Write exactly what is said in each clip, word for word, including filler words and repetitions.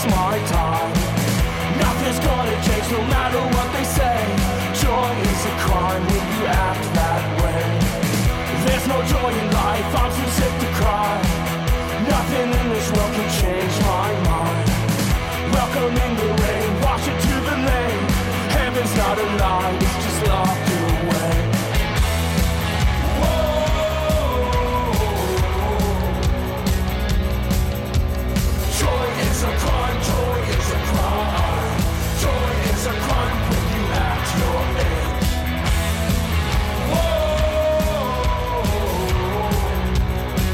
waste my time. Nothing's gonna change no matter what they say. Joy is a crime when you act that way. There's no joy in life, I'm too sick to cry. Nothing in this world can change my mind. Welcome in the rain, wash it to the lane. Heaven's not a lie, it's just locked away. Joy is a crime, joy is a crime. Joy is a crime when you act your age. Whoa.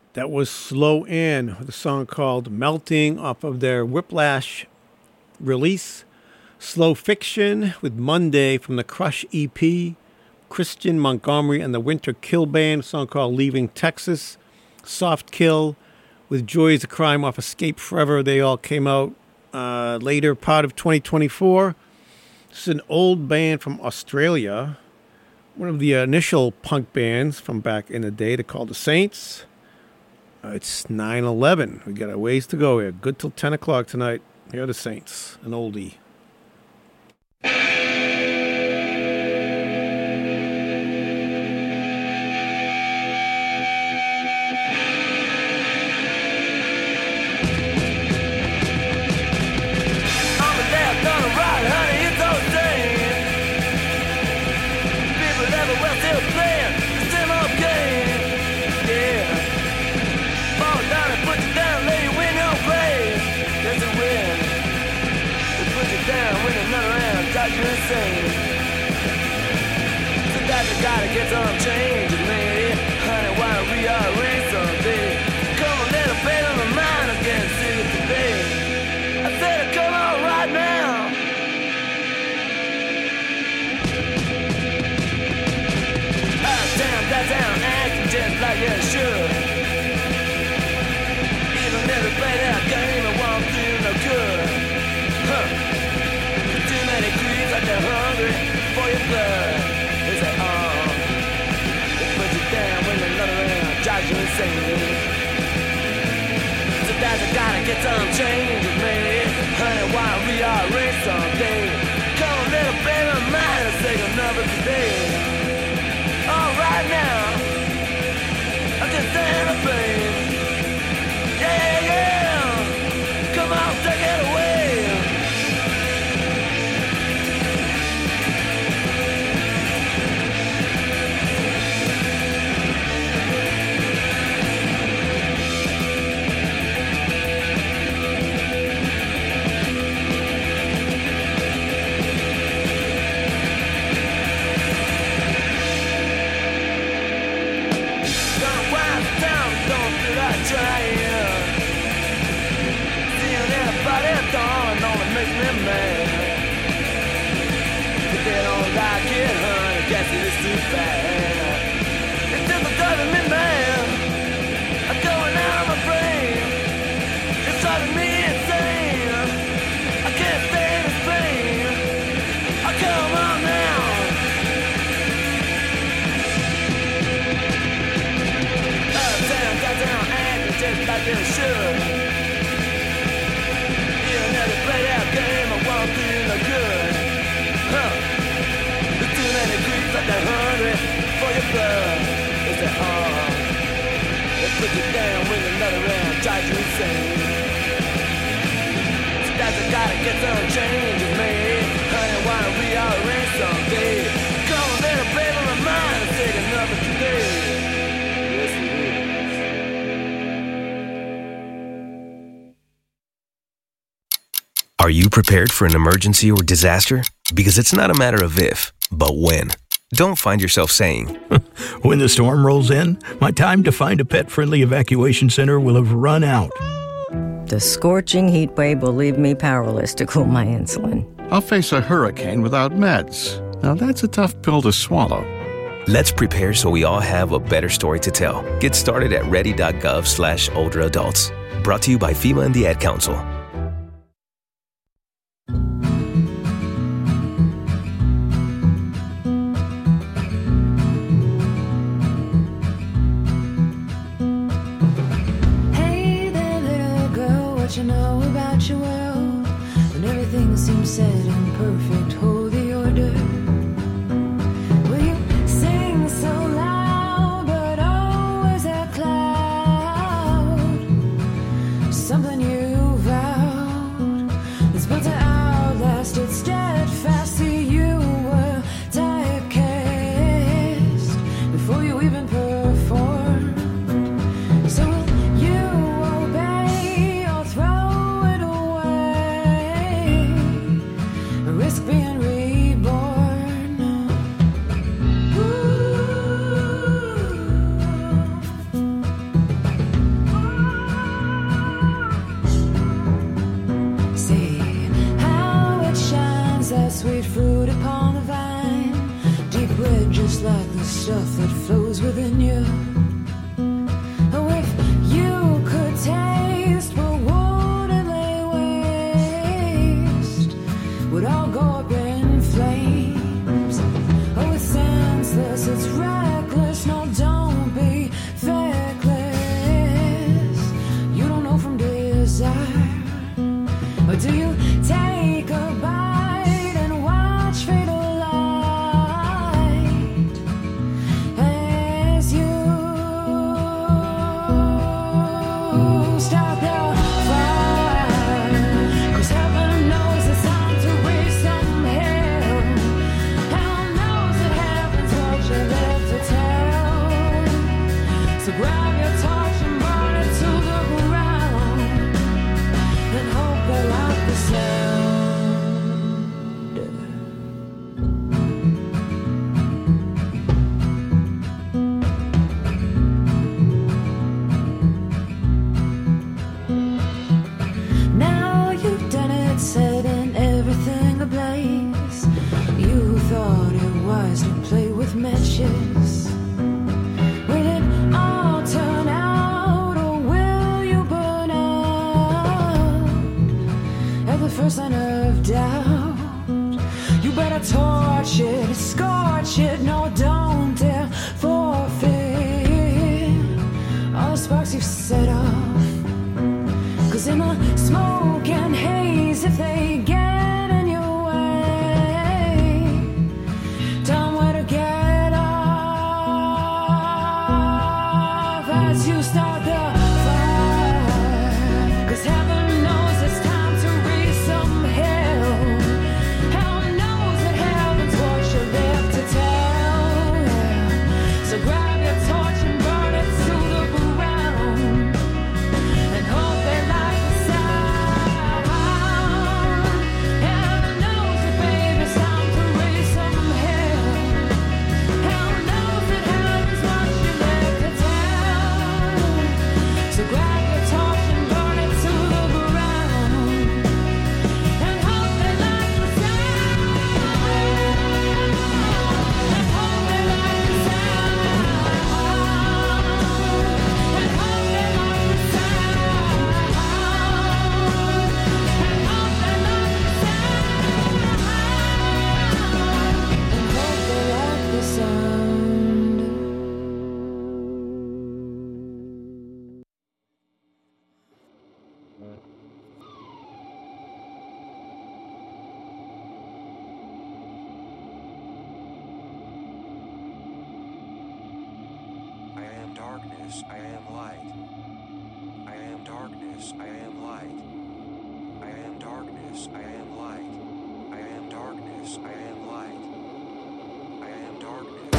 That was Slow Ann with a song called Melting off of their Whiplash release. Slow Fiction with Monday from the Crush E P. Christian Montgomery and the Winter Kill Band, a song called Leaving Texas. Soft Kill with Joy is a Crime off Escape Forever. They all came out uh, later part of twenty twenty-four. This is an old band from Australia. One of the initial punk bands from back in the day. They're called The Saints. Uh, it's nine eleven. We got a ways to go here. Good till ten o'clock tonight. Here are The Saints, an oldie. Gotta get some change in me, honey, why don't we rearrange someday? Come a little bit on my mind, I'm getting sick of today. I said come on right now. Uptown, downtown, acting just like you should. Even if you play that game, it won't do no good. Huh. Too many creeps like they're hungry for your blood. Is that all? Drives you insane. So that's I gotta get some change with me, honey, why don't we rearrange someday? Come a little bit of mine and take another today. All right now, I can stand the pain. Yeah, yeah, come on, take it away. Like you should. You never play that game, I won't do no good. Huh? There's too many creeps like they're hungry for your blood. Is that all? They put you down with another round, drives you insane. So that's I gotta get some change with me, honey, why don't we rearrange someday? Come a little baby of mine and take another today. Yes, it is. Are you prepared for an emergency or disaster? Because it's not a matter of if, but when. Don't find yourself saying, when the storm rolls in, my time to find a pet-friendly evacuation center will have run out. The scorching heat wave will leave me powerless to cool my insulin. I'll face a hurricane without meds. Now that's a tough pill to swallow. Let's prepare so we all have a better story to tell. Get started at ready.gov slash older adults. Brought to you by FEMA and the Ad Council. You know about your world when everything seems set in perfect holy order. Will you sing so loud, but always a cloud? Something you vowed that's built to outlast its steadfast. See, you were typecast before you even performed. So will you obey? Risk being stuff that flows within you. Oh, if you could taste what wouldn't lay waste, would all go up in flames. Oh, it's senseless, it's reckless, no, don't be feckless. You don't know from desire. Or do you take a bite and watch fade alight as you start the fire? 'Cause heaven knows it's time to raise some hell. Hell knows it happens what you live to tell. So grab your torch and burn it to the ground and hope they like the sound. Now you've done it, setting everything ablaze. You thought it wise to play with matches. Will it all turn out, or will you burn out at the first sign of doubt? You better torch it, scorch it, no, don't dare forfeit all the sparks you've set off. 'Cause in the smoke and haze, if they get in your way, tell 'em where to get off as you start the fire. 'Cause heaven knows it's time to raise some hell. Hell knows it happens what you live to tell. Yeah. So grab your torch and burn it to the ground and hope they like the sound. Heaven knows it, baby, it's time to raise some hell. Hell knows it happens what you live to tell. So grab your torch and burn it to the ground and hope they like the sound. And hope they like the sound. And hope they like the sound. And hope they like the sound. And hope they like the sound. I am darkness, I am light. I am darkness, I am light. I am darkness, I am light. I am darkness, I am light. I am darkness.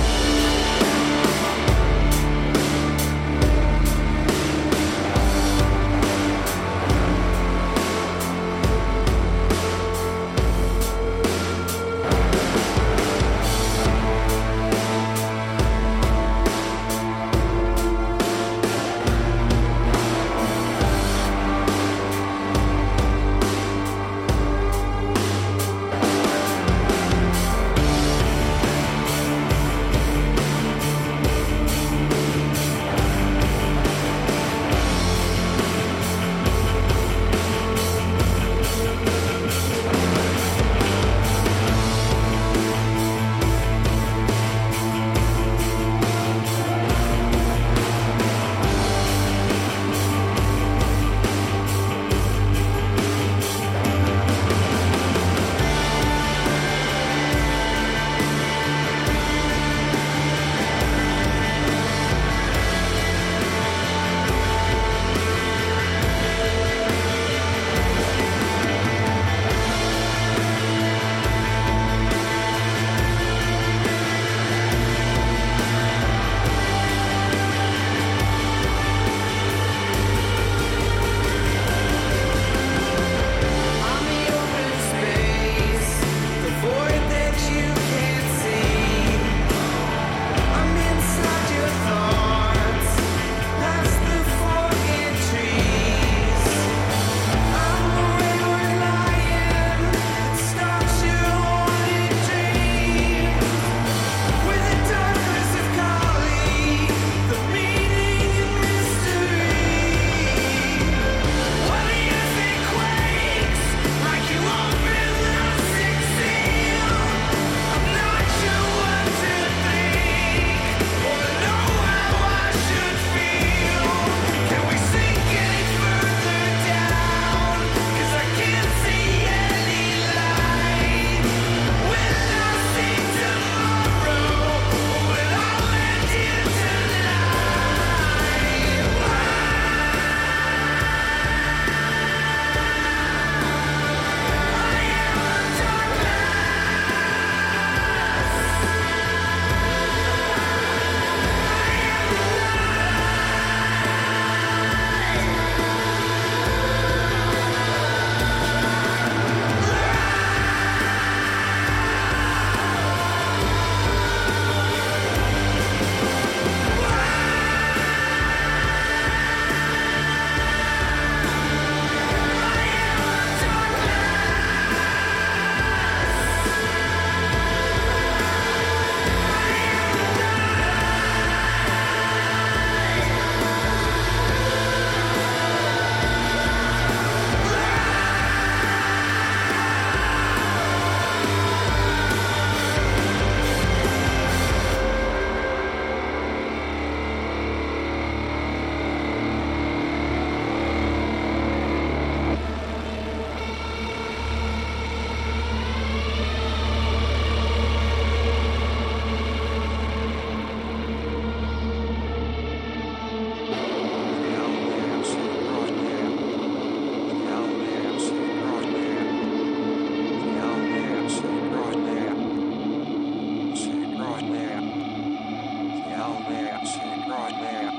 nightmare.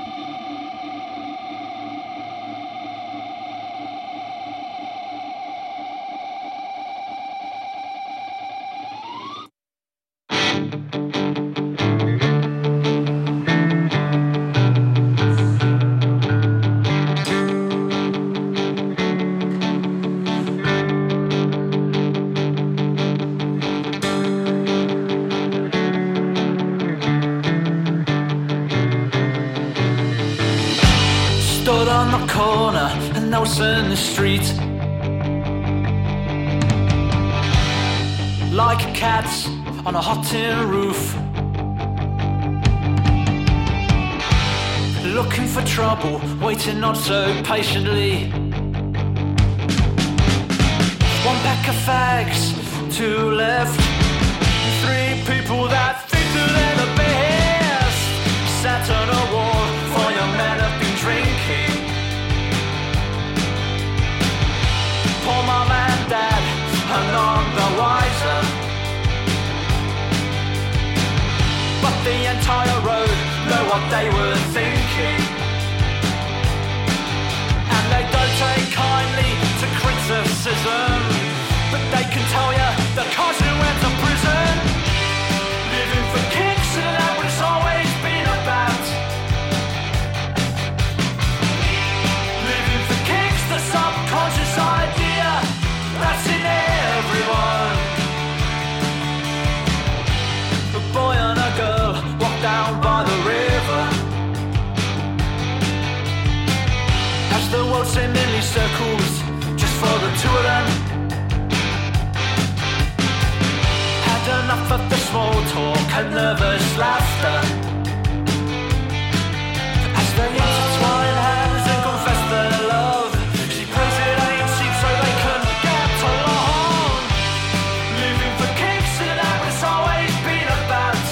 Stood on the corner and else in the street, like cats on a hot tin roof, looking for trouble, waiting not so patiently. One pack of fags, two left, three people that think that they're the best, sat on a wall for your men have been drinking. Poor mom and dad are none the wiser, but the entire road know what they were thinking, and they don't take kindly to criticism, but they can tell you the cousin went to prison, living for kicks and that what it's always been about. Living for kicks, the subconscious idea that's in everyone. A boy and a girl walk down by the river, as the world seemingly circles just for the two of them. Had enough of the small talk and nervous laughter, as they intertwine hands and confess their love. She prays it ain't cheap so they can get along. Living for kicks and that what it's always been about.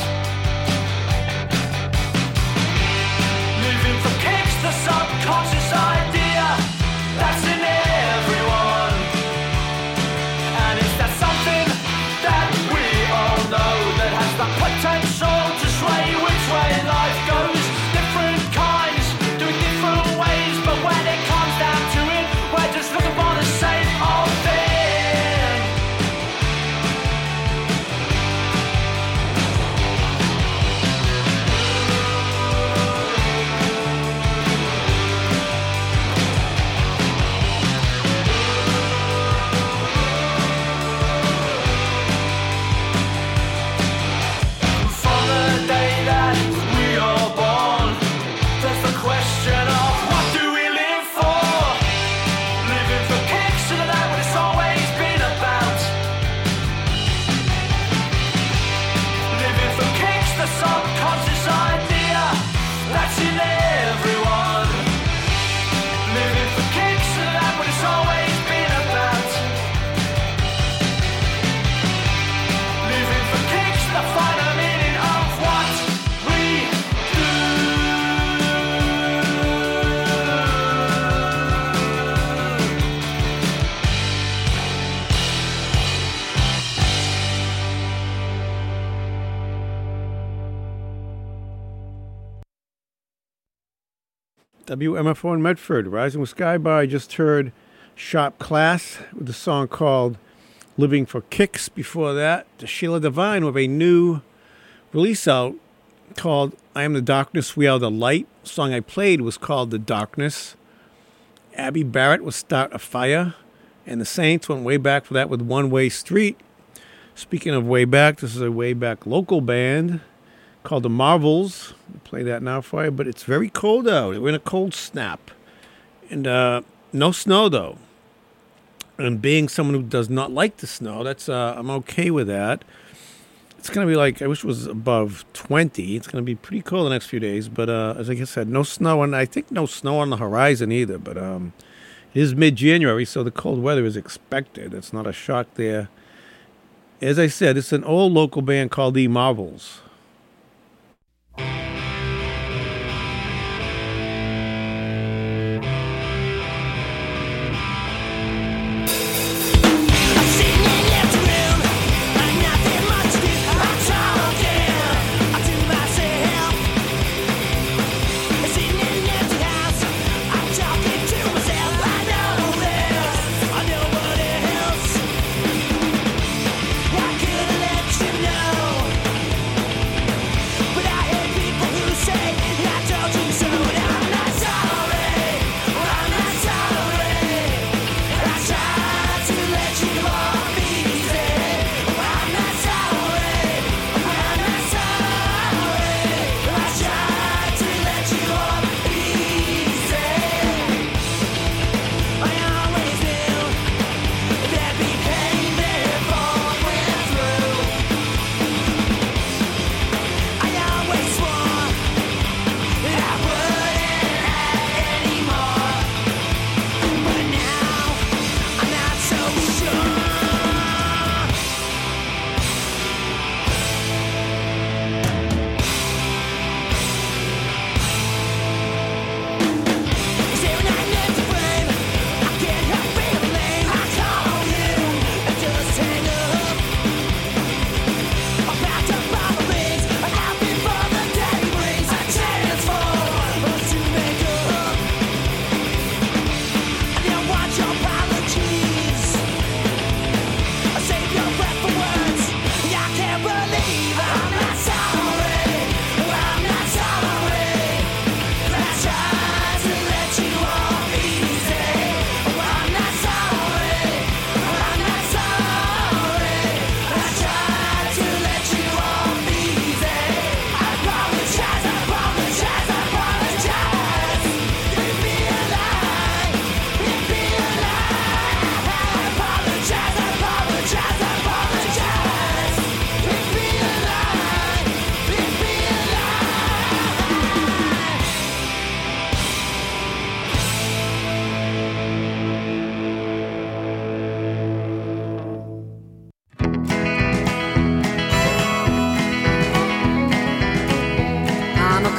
Living for kicks, the subconscious idea that's in everyone. And is that something that we all know that has the potential to sway which way life goes? Different kinds, do it different ways, but when it comes down to it, we're just looking for the same old thing. From the day that we are born, there's the question of what do we live for? Living for kicks and that what it's always been about. Living for kicks, the subconscious idea that's in everyone. Living for kicks and that what it's always been about. Living for kicks, the final meaning of what we do. W M F O in Medford, Rising with Sky Bar. I just heard Sharp Class with a song called Living for Kicks. Before that, to Sheila Divine with a new release out called I Am the Darkness, We Are the Light. The song I played was called The Darkness. Abby Barrett was Start a Fire. And the Saints went way back for that with One Way Street. Speaking of way back, this is a way back local band called The Marvels. I'll play that now for you, but it's very cold out. We're in a cold snap. And uh, no snow, though. And being someone who does not like the snow, that's uh, I'm okay with that. It's going to be like, I wish it was above twenty. It's going to be pretty cold the next few days. But uh, as I said, no snow, and I think no snow on the horizon either. But um, it is mid-January, so the cold weather is expected. It's not a shock there. As I said, it's an old local band called The Marvels. I do myself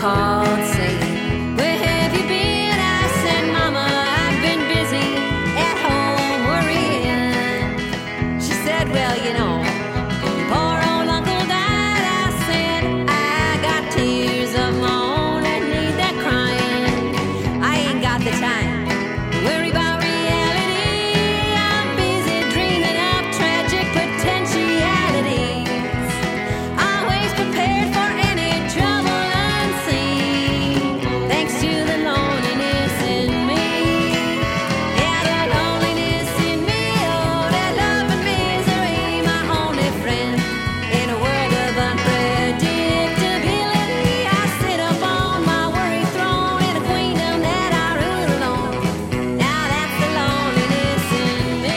called saying, where have you been? I said, Mama, I've been busy at home worrying. She said, well, you know, your poor old uncle died. I said, I got tears of my own and need that crying. I ain't got the time to worry about reality. I'm busy dreaming of tragic potentialities. Always prepared for any trouble unseen. Thanks to the loneliness in me. Yeah, the loneliness in me. Oh, that love and misery. My only friend in a world of unpredictability. I sit up on my worry throne in a queendom that I rule alone. Now that's the loneliness in me.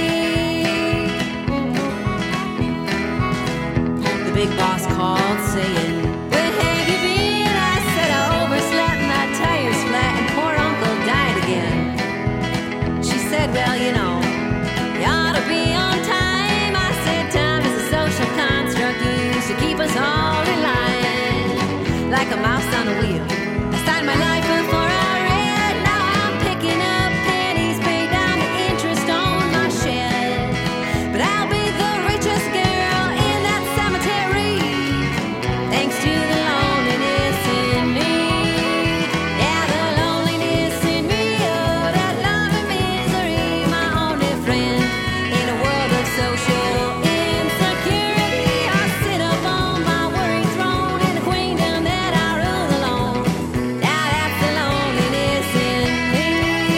The big boss called saying, where have you been? I said, I overslept, my tires flat, and poor uncle died again. She said, well, you know, you ought to be on time. I said, time is a social construct used to keep us all in line. Like a mouse on a wheel. I started my life before I read. Now I'm picking up pennies, pay down the interest on my shed. But I'll be the richest girl in that cemetery. Thanks to the loneliness in me. Yeah, the loneliness in me. Oh, that love and misery. My only friend in a world of social insecurity. I sit up on my worry throne in a queendom that I rule alone. Now that's the loneliness in me.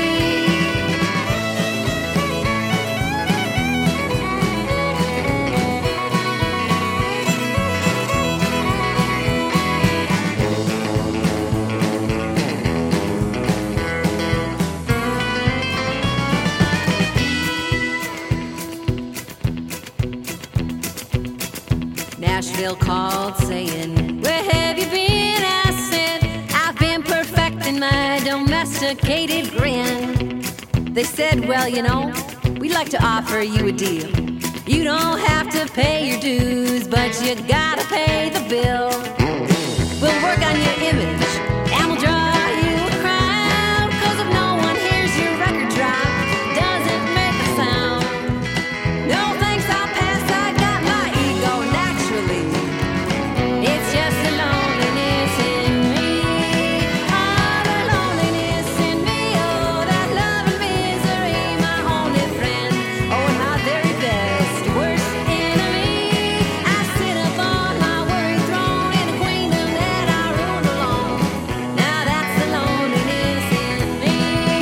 Nashville called saying, where have you been? I said, I've been perfecting my domesticated grin. They said, well, you know, we'd like to offer you a deal. You don't have to pay your dues, but you gotta pay the bill. We'll work on your image, and we'll draw you a crowd. 'Cause if no one hears your record drop, doesn't make a sound. No thanks, I'll pass, I got my ego naturally. It's just the loneliness in me. Oh, the loneliness in me. Oh, that love and misery. My only friend. Oh, and my very best, worst enemy. I sit up on my worry throne in a queendom that I rule alone. Now that's the loneliness in me.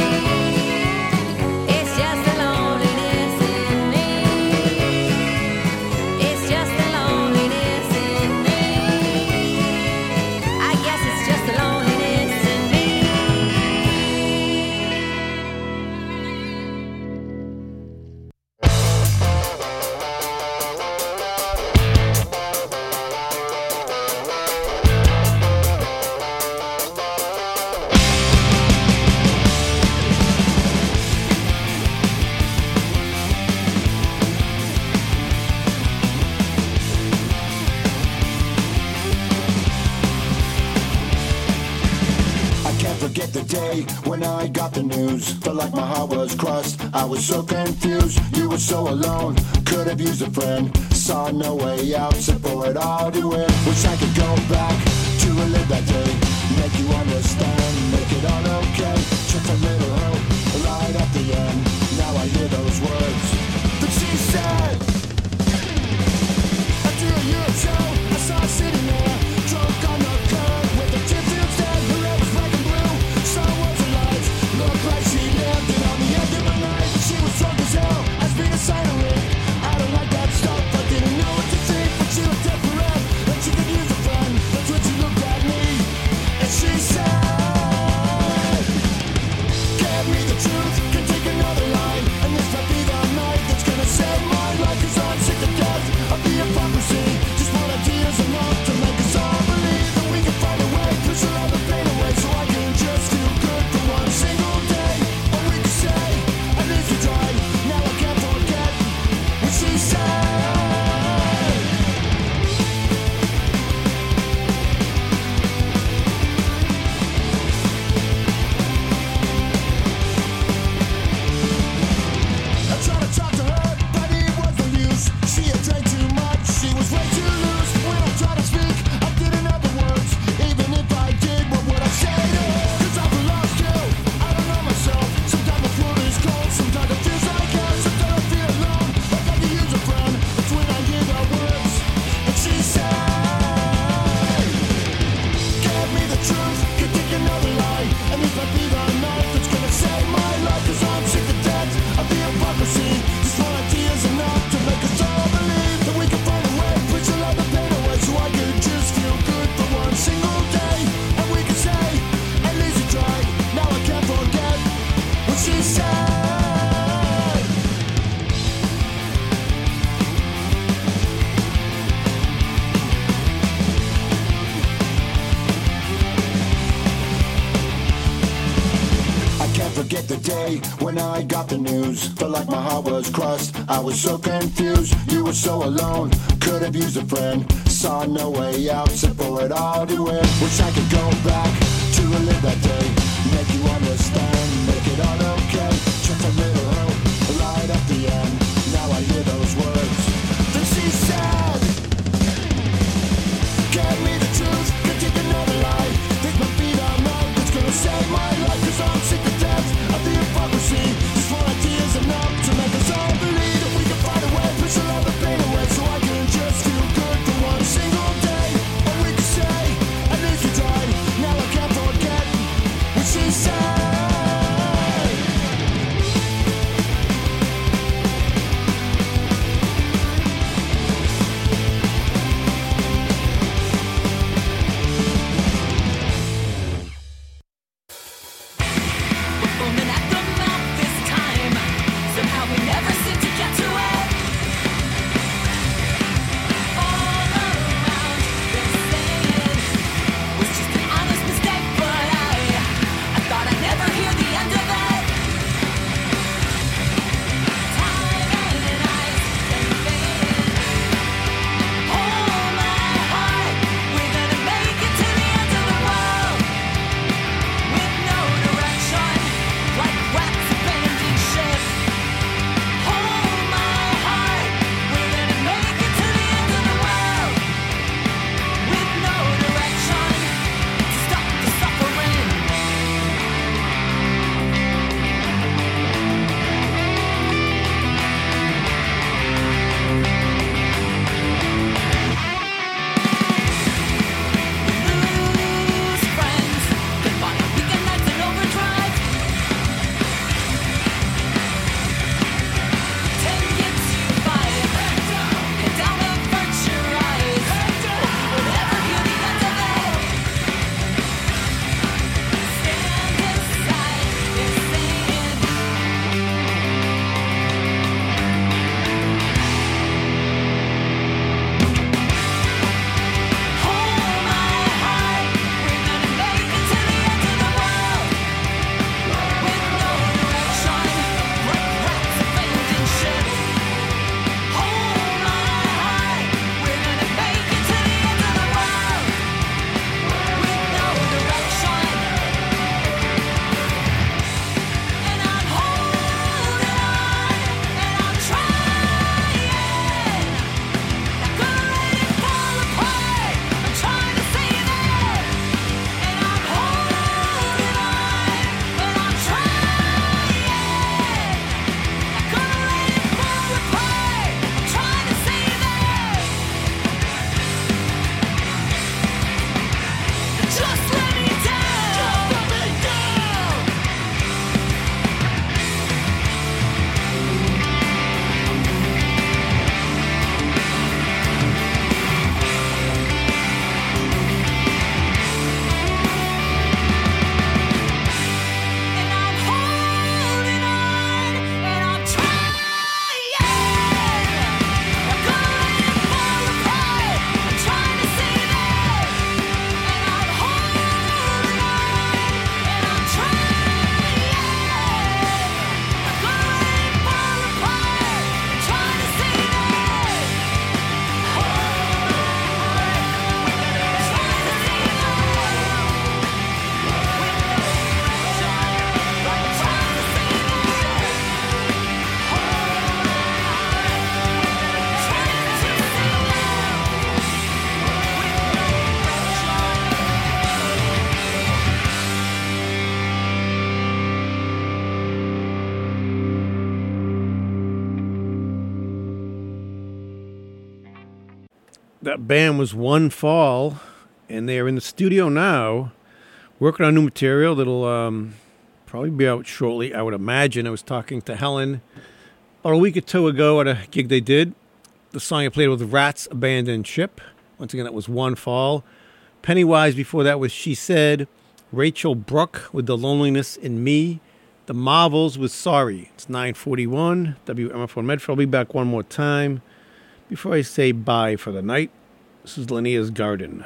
It's just the loneliness in me. It's just the loneliness in me. I guess it's just the loneliness in me. I can't forget the day when I got the news. Felt like my heart was crushed. I was so confused. You were so alone. Could have used a friend. Saw no way out. So pour it all to win. Wish I could go back to relive that day. Make you understand. Make it all okay. Just a little hope. A light at the end. Now I hear those words that she said. After a year or so, I saw her sitting there, drunk on the curb with a tin field stand. Her hair was black and blue, Star Wars and lights. Looked like she lived it on the end of her night. She was drunk as hell, asked me to sign her in. I don't like that stuff, I didn't know what to think, but she looked desperate, and she could use a friend. That's when she looked at me. forget the day when I got the news. Felt like my heart was crushed, I was so confused. You were so alone, could have used a friend. Saw no way out, except for it all to end. Wish I could go back to relive that day. Make you understand, make it all okay. Just a little hope, light up the end. Now I hear those words that she said. Give me the truth, could take another life. Think my feet are numb, it's gonna save my life. Cause I'm sick to death of the hypocrisy. Just one idea's enough to make us all believe that we can find a way, push all the pain away. So I can just feel good for one single day. Or we could say, at least we tried. Now I can't forget what she said. Foaming at the mouth this time. Somehow we never seem to get to it. All around, they're saying was just an honest mistake, but I, I thought I'd never hear the end of it. Time and ice and fading. Hold my heart, we're gonna make it to the end of the world. With no direction, like wax abandoned ship. Hold my heart, we're gonna make it to the end of the world. With no direction, to stop the suffering. Lose friends, goodbye on weekend nights and overdrive. Ten gets you five, head down, avert your eyes. We'll never hear the end of it. Stand aside, they're saying. Hold my heart, we're gonna make it to the end of the world. With no direction, like rats abandoned ship. Hold my heart, we're gonna make it to the end of the world. With no direction. And I'm holding on, and I'm trying. Not gonna let it fall apart. I'm trying to save it. And I'm holding on, and I'm trying. Not gonna let it fall apart. I'm trying to save it. Just let me down. Just let me down. And I'm holding on, and I'm trying. Not gonna let it fall apart. I'm trying to save it. And I'm holding on, and I'm trying. Not gonna let it fall apart. I'm trying to save it. Hold my heart, trying to save it. That band was One Fall, and they're in the studio now, working on new material that'll um, probably be out shortly, I would imagine. I was talking to Helen about a week or two ago at a gig they did. The song I played was Rats Abandoned Ship. Once again, that was One Fall. Pennywise before that was She Said. Rachel Brooke with The Loneliness in Me. The Marvels with Sorry. It's nine forty-one, W M F one Medford. I'll be back one more time before I say bye for the night. This is Linnea's Garden.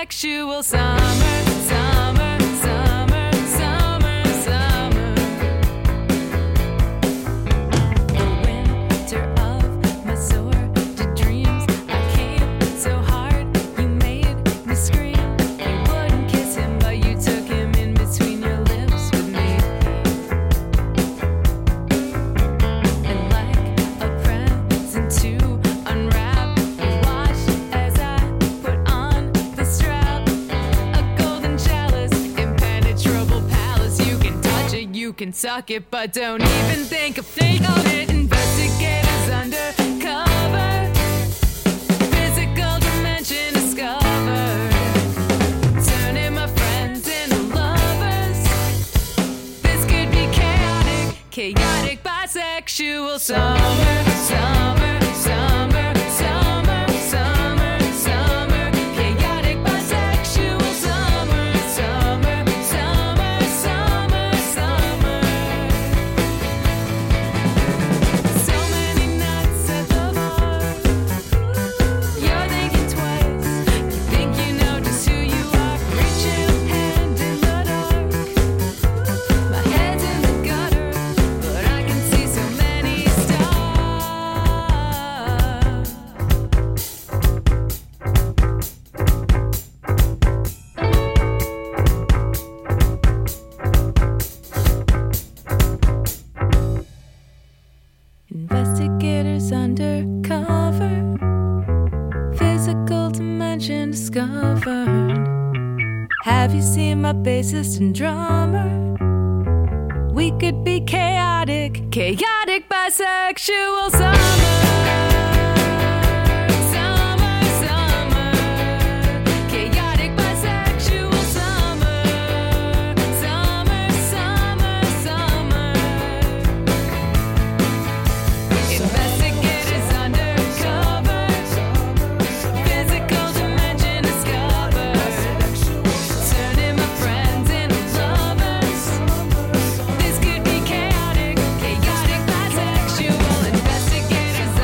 bisexual summer, summer, summer, summer, summer. The winter of my sordid dreams, I came so hard, you made me scream. You wouldn't kiss him, but you took him in between your lips with me. And like a present to unwrap, you watched as I put on the strap. A golden chalice, impenetrable palace. You can touch it, you can suck it, but don't even think of think of it. Investigators undercover, physical dimension discovered, turning my friends into lovers. This could be chaotic, chaotic bisexual summer, summer, summer, summer, summer, summer, chaotic bisexual summer, summer, summer, summer, summer. So many nights at the bar, you're thinking twice. You think you know just who you are. Reach your hand in the dark. My head's in the gutter, but I can see so many stars. Investigators undercover, physical dimension discovered. Have you seen my bassist and drummer? We could be chaotic, chaotic bisexual summer. Summer, summer, chaotic bisexual summer. Summer, summer, summer. Investigators undercover, physical dimension discovered, turning my friends into lovers. This could be chaotic, chaotic bisexual. Investigators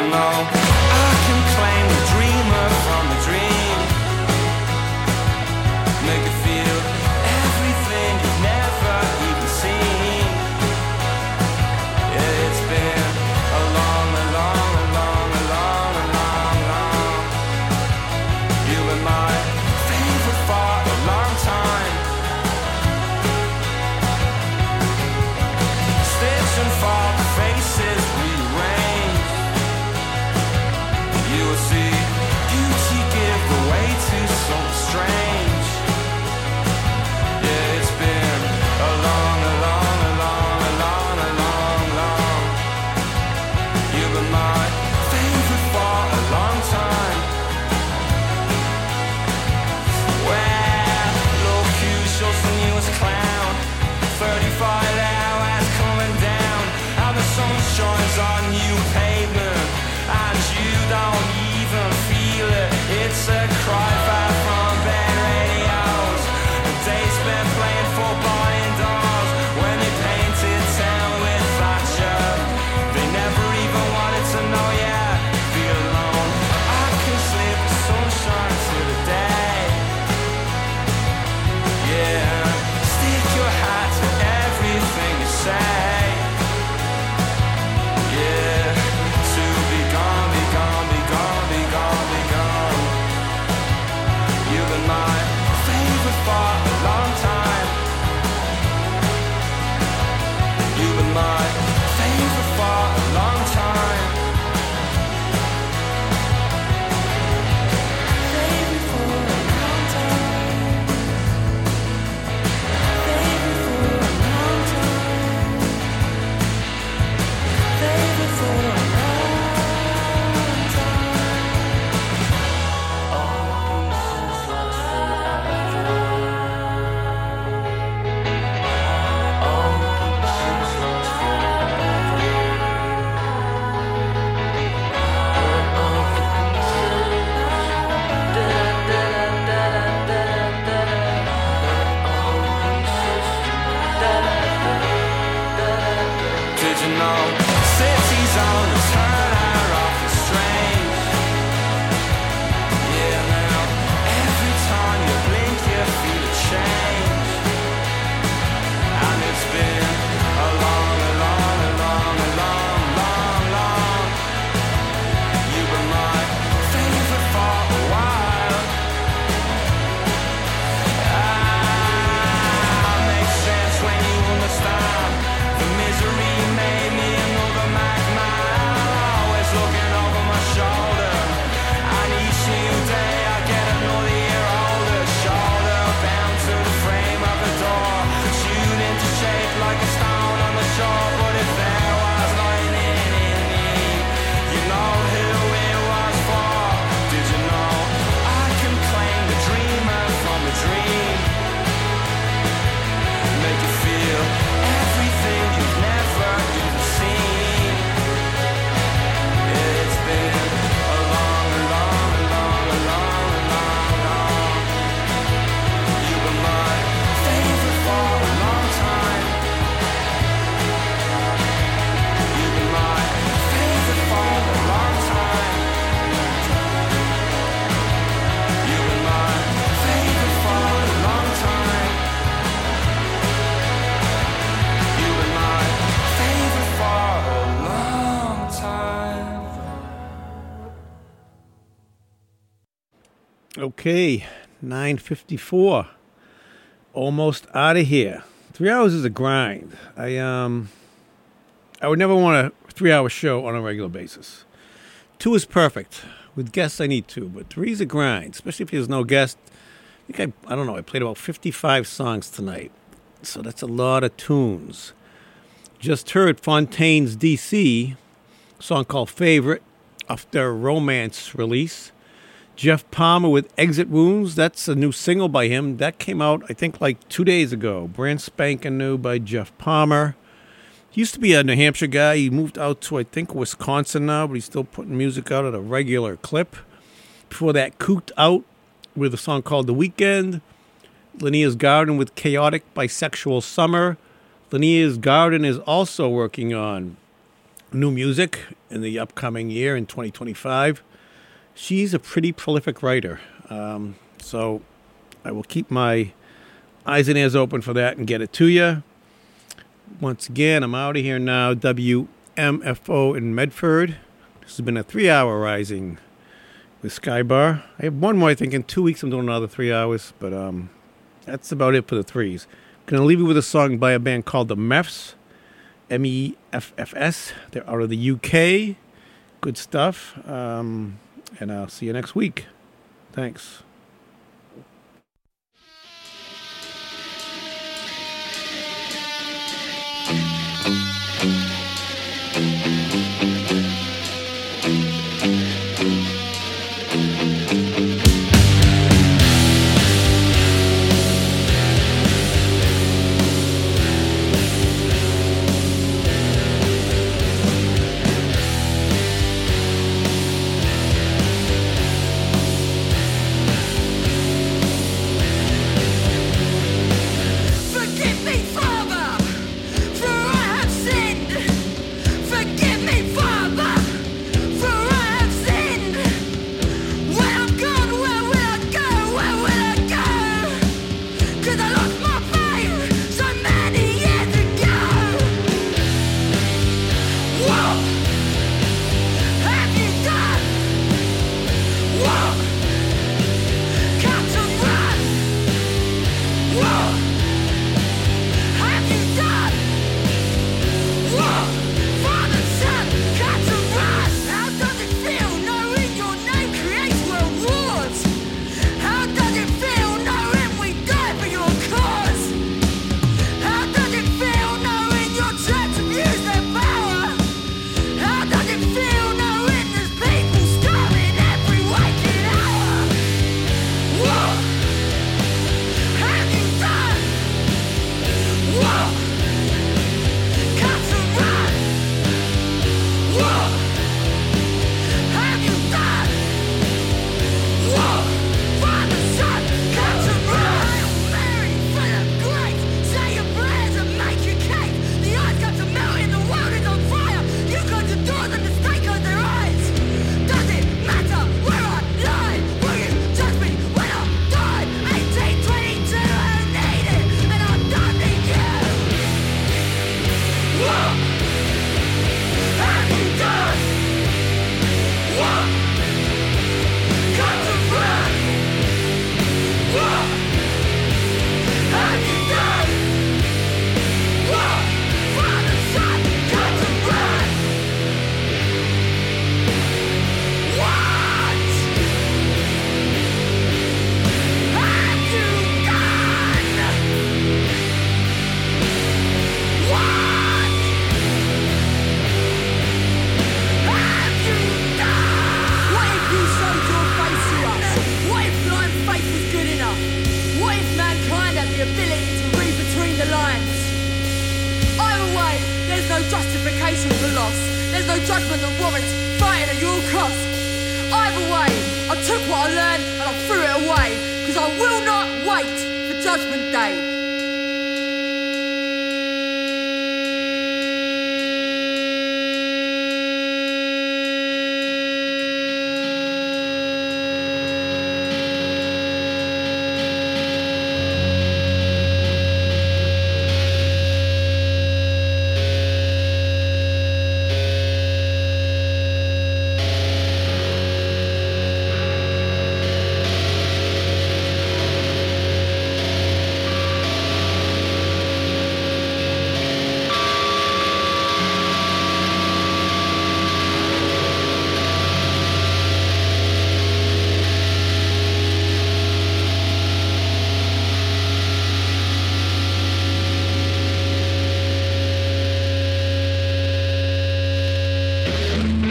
know I can claim the dreamer from the dream? Make it feel everything you've never even seen. Yeah, it's been a long, a long, a long, a long, a long, long. You were my favorite for a long time. Stitch and fall, faces rearranged. You will see beauty give way to something strange. Yeah, it's been a long, a long, a long, a long, a long, long. You've been my favorite for a long time. Well, low Q shows from you as a clown. thirty-five hours coming down, and the sun shines on you pavement, and you don't even feel it. It's a cry back from bad radios. The days spent playing football indoors when they painted town with Thatcher. They never even wanted to know ya. Feel alone. I can slip the sunshine to the day. Yeah, stick your hat to everything you say. Yeah, to be gone, be gone, be gone, be gone, be gone. You've been my favorite for a long time. You've been my favorite for a long time. Favorite for a long time. Favorite for a long time. Favorite for a long time. All pieces lost forever. All pieces lost forever. All the pieces. Da da da da da da da. All the pieces. Da da da da da. Did you know cities on the turn are often strange? Yeah, now every time you blink you feel a change. And it's been a long, a long, a long, a long, long, long. You were my favorite for a while. Ah, makes sense when you understand. The misery made me another magma. Always looking over my shoulder. And each new day I get another year older. Shoulder bound to the frame of the door. Tuned into shape like a stone on the shore. But if there was lightning in me, you know who it was for. Did you know I can claim the dreamer from the dream? Make you feel everything you've never even seen. It's been a long, a long, a long, a long, a long, long. You were my favorite for a long time. You were my favorite for a long time. You were my favorite for a long time. You were my favorite for a long time. Okay, nine fifty-four. Almost out of here. Three hours is a grind. I um, I would never want a three-hour show on a regular basis. Two is perfect. With guests, I need two, but three is a grind, especially if there's no guest. I think I, I don't know. I played about fifty-five songs tonight, so that's a lot of tunes. Just heard Fontaine's D C, a song called Favorite, off their Romance release. Jeff Palmer with Exit Wounds. That's a new single by him. That came out, I think, like two days ago. Brand spanking new by Jeff Palmer. He used to be a New Hampshire guy. He moved out to, I think, Wisconsin now, but he's still putting music out at a regular clip. Before that, Cooped Out with a song called The Weekend. Linnea's Garden with Chaotic Bisexual Summer. Linnea's Garden is also working on new music in the upcoming year in twenty twenty-five. She's a pretty prolific writer. Um, so I will keep my eyes and ears open for that and get it to you. Once again, I'm out of here now. W M F O in Medford. This has been a three-hour Rising with Skybar. I have one more, I think. In two weeks, I'm doing another three hours. But um, that's about it for the threes. Going to leave you with a song by a band called The Meffs. M E F F S. They're out of the U K. Good stuff. Um, and I'll see you next week. Thanks. I took what I learned and I threw it away, because I will not wait for Judgment Day.